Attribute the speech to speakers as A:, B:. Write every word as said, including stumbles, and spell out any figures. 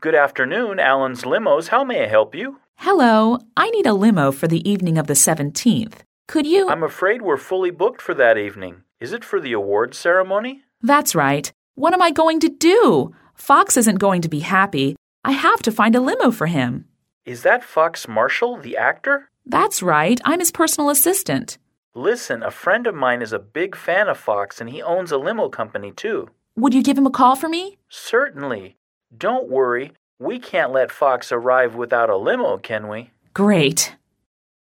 A: Good afternoon, Alan's Limos. How may I help you?
B: Hello, I need a limo for the evening of the seventeenth. Could you...
A: I'm afraid we're fully booked for that evening. Is it for the awards ceremony?
B: That's right. What am I going to do? Fox isn't going to be happy. I have to find a limo for him.
A: Is that Fox Marshall, the actor?
B: That's right. I'm his personal assistant.
A: Listen, a friend of mine is a big fan of Fox and he owns a limo company too.
B: Would you give him a call for me?
A: Certainly. Don't worry. We can't let Fox arrive without a limo, can we?
B: Great.